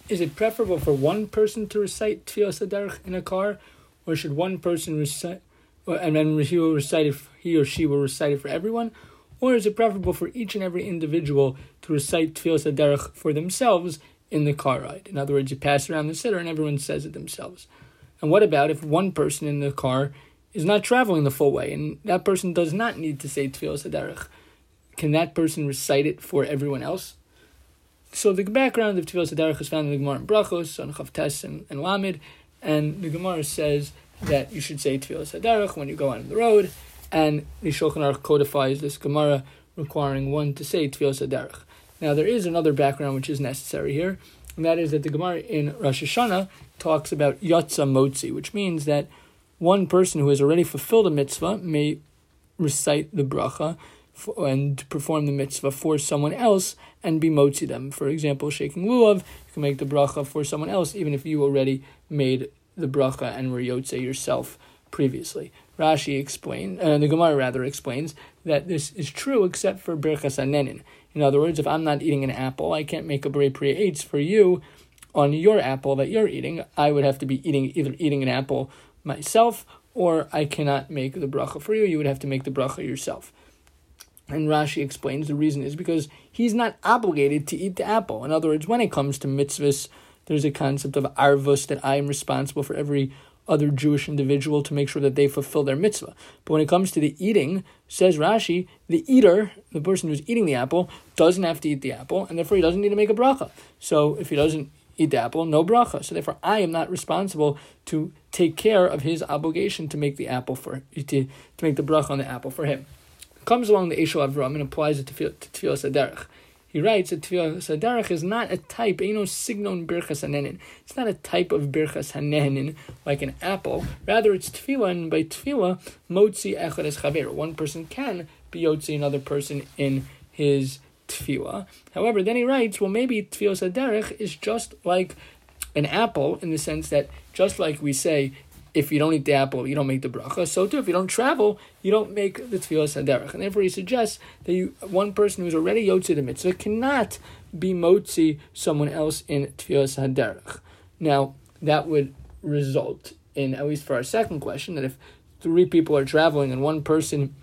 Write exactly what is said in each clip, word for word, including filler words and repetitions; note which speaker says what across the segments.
Speaker 1: is it preferable for one person to recite Tfilas Haderech in a car, or should one person recite, or, and then he will recite it, he or she will recite it for everyone, or is it preferable for each and every individual to recite Tfilas Haderech for themselves in the car ride? In other words, you pass around the siddur and everyone says it themselves. And what about if one person in the car is not traveling the full way, and that person does not need to say Tfilas Haderech? Can that person recite it for everyone else? So the background of Tfilas Haderech is found in the Gemara in Brachos, on Chav Tes and, and Lamed, and the Gemara says that you should say Tfilas Haderech when you go on the road, and the Shulchan Aruch codifies this Gemara requiring one to say Tfilas Haderech. Now there is another background which is necessary here, and that is that the Gemara in Rosh Hashanah talks about Yatsa Motzi, which means that one person who has already fulfilled a mitzvah may recite the bracha and perform the mitzvah for someone else and be motzi them. For example, shaking lulav, you can make the bracha for someone else even if you already made the bracha and were yotze yourself previously. Rashi explains, uh, the Gemara rather explains that this is true except for birchas hanenin. In other words, if I'm not eating an apple, I can't make a brei priya eitz for you on your apple that you're eating. I would have to be eating either eating an apple myself, or I cannot make the bracha for you. You would have to make the bracha yourself. And Rashi explains the reason is because he's not obligated to eat the apple. In other words, when it comes to mitzvahs, there's a concept of arvus, that I am responsible for every other Jewish individual to make sure that they fulfill their mitzvah. But when it comes to the eating, says Rashi, the eater, the person who's eating the apple, doesn't have to eat the apple, and therefore he doesn't need to make a bracha. So if he doesn't eat the apple, no bracha. So therefore I am not responsible to take care of his obligation to make the apple for to, to make the bracha on the apple for him. Comes along the Eshel Avram and applies it to Tfilas Haderech. He writes that Tfilas Haderech is not a type, you know, signon birchas hanenin. It's not a type of birchas hanenin like an apple. Rather, it's tefillah, and by tefillah, motzi echad es chaver. One person can be yotzi another person in his tefillah. However, then he writes, well, maybe Tfilas Haderech is just like an apple in the sense that just like we say, if you don't eat the apple, you don't make the bracha. So too, if you don't travel, you don't make the Tfilas Haderech. And therefore he suggests that you, one person who's already yotzi the mitzvah cannot be motzi someone else in Tfilas Haderech. Now, that would result in, at least for our second question, that if three people are traveling and one person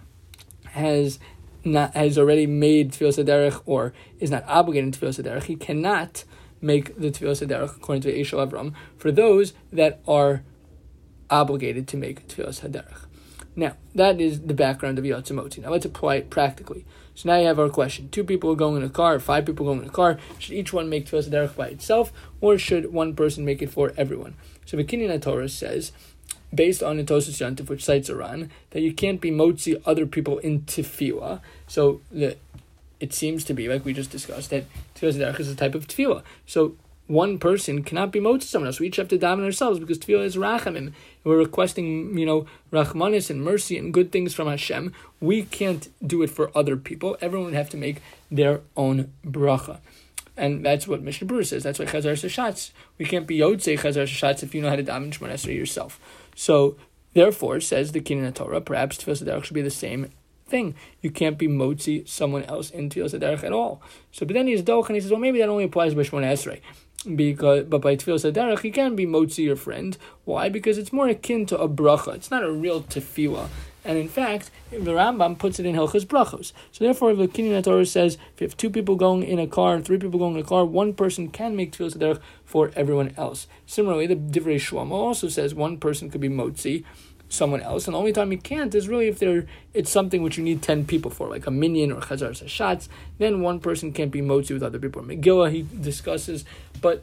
Speaker 1: has not has already made Tfilas Haderech or is not obligated to Tfilas Haderech, he cannot make the Tfilas Haderech according to the Eshel Avram for those that are obligated to make Tfilas Haderech. Now, that is the background of Yatsa Motzi. Now, let's apply it practically. So now you have our question. Two people are going in a car, five people going in a car. Should each one make Tfilas Haderech by itself, or should one person make it for everyone? So the Kinyan Torah says, based on the Tosas Yantif, which cites Iran, that you can't be motzi other people in tefillah. So the, it seems to be, like we just discussed, that Tfilas Haderech is a type of tefillah. So one person cannot be motzi someone else. We each have to daven ourselves because tefillah is rachamim. We're requesting, you know, rachmanis and mercy and good things from Hashem. We can't do it for other people. Everyone would have to make their own bracha. And that's what Mishnah Berurah says. That's why Chazar Sashatz. We can't be Yotzei Chazar Sashatz if you know how to daven Shemona Esrei yourself. So, therefore, says the Kinyan Torah, perhaps Tfilas Haderech should be the same thing. You can't be motzi someone else in Tfilas Haderech at all. So, but then he's doch and he says, well, maybe that only applies by Shemona Esrei. Because, but by Tfilas Haderech, you can be motzi your friend. Why? Because it's more akin to a bracha. It's not a real tefillah. And in fact, the Rambam puts it in Hilchos Brachos. So therefore, the Kinyan Torah says, if you have two people going in a car, three people going in a car, one person can make Tfilas Haderech for everyone else. Similarly, the Divrei Shlomo also says one person could be motzi someone else, and the only time you can't is really if they're it's something which you need ten people for, like a minyan or Chazar Sashatz. Then one person can't be motzi with other people. Megillah he discusses, but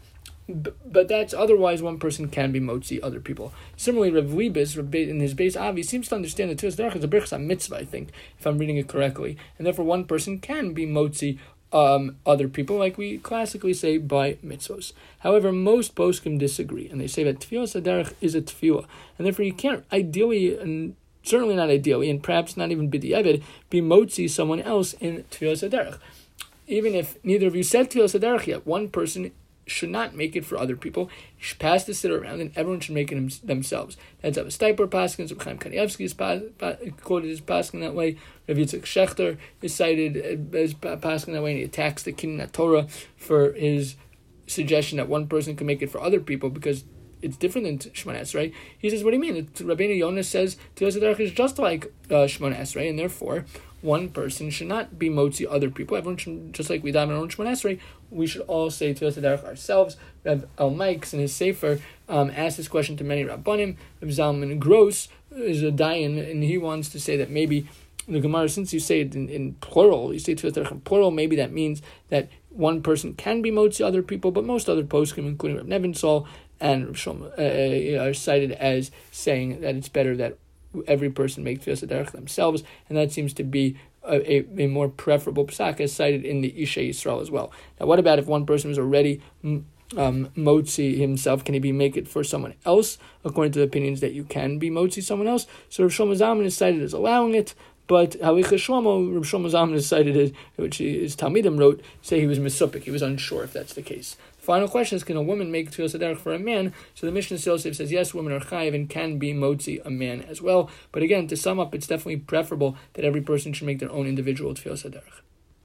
Speaker 1: but that's otherwise one person can be motzi other people. Similarly, Rav Libes in his base Avi seems to understand that Tfilas Haderech is a birchas mitzvah, I think, if I'm reading it correctly, and therefore one person can be motzi Um, other people, like we classically say by mitzvos. However, most poskim disagree, and they say that Tfilas Haderech is a tefillah, and therefore you can't ideally, and certainly not ideally, and perhaps not even b'diavad, be motzi someone else in Tfilas Haderech. Even if neither of you said Tfilas Haderech yet, one person should not make it for other people. You should pass the siddur around, and everyone should make it themselves. That's how the Steiper Paskin, Reb Chaim Kanievsky is pa- pa- quoted as Paskin that way. Rav Yitzchak Shechter is cited as Paskin that way, and he attacks the Kinyan Torah for his suggestion that one person can make it for other people because it's different than Shemona Esrei. He says, what do you mean? Rabbeinu Yonah says Tfilas Haderech is just like uh, Shemona Esrei, and therefore one person should not be motzi other people. Everyone should, just like we daven on Shemona Esrei, we should all say Tfilas Haderech ourselves. Reb El Mikes in his Sefer um, asked this question to many Rabbanim. Reb Zalman Gross is a dayan, and he wants to say that maybe the Gemara, since you say it in, in plural, you say Tfilas Haderech in plural, maybe that means that one person can be motzi other people, but most other poskim, including Reb Nebenzahl and Reb Shlomo, uh, are cited as saying that it's better that every person make Tfilas Haderech themselves, and that seems to be a, a, a more preferable psak, as cited in the Isha Yisrael as well. Now, what about if one person was already um, motzi himself? Can he be make it for someone else? According to the opinions that you can be motzi someone else, so Rav Shlomo Zalman is cited as allowing it. But Halicha Shlomo, Rav Shlomo Zalman is cited as, which his Talmidim wrote, say he was misupik. He was unsure if that's the case. Final question is, can a woman make Tfilas Haderech for a man? So the Mishnah Yosef says, yes, women are chayiv and can be motzi a man as well. But again, to sum up, it's definitely preferable that every person should make their own individual Tfilas Haderech.